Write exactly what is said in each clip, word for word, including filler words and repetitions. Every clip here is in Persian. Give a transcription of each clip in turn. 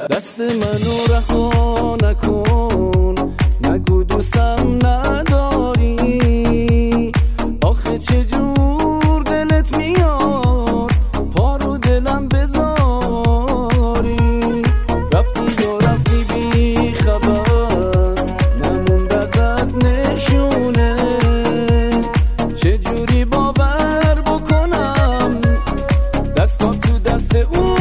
دست منو رها نکن، نگو دوستم نداری. آخه چجور دلت میاد پا رو دلم بذاری. رفتی و رفتی بی خبر، نموند ازت نشونه. چجوری باور بکنم دستا تو دست اون.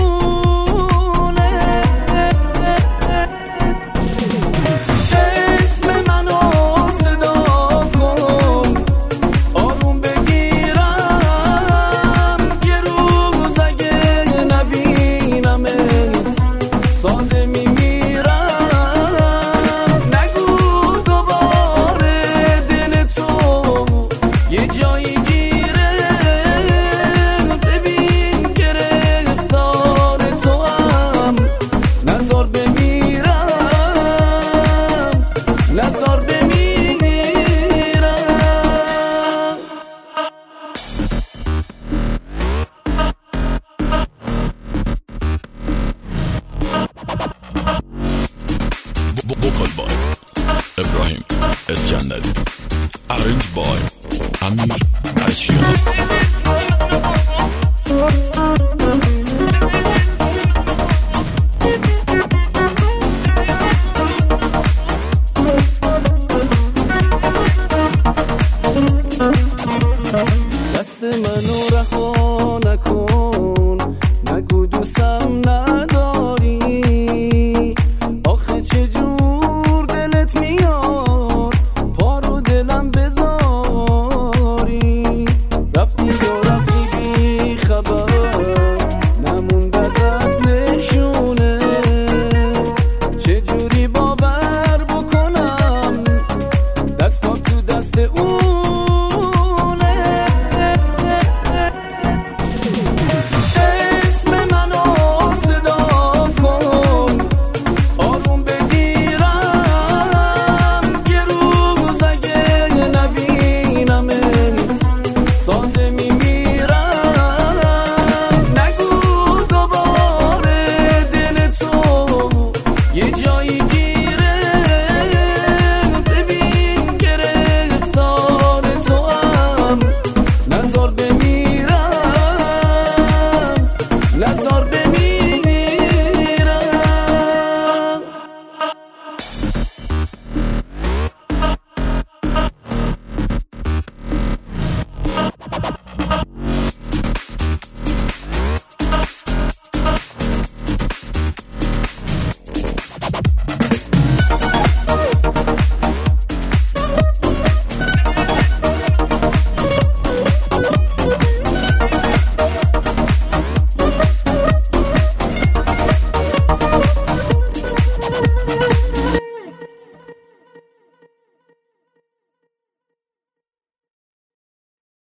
Vocal by Ibrahim Escandari, arranged by Amir Ashiya.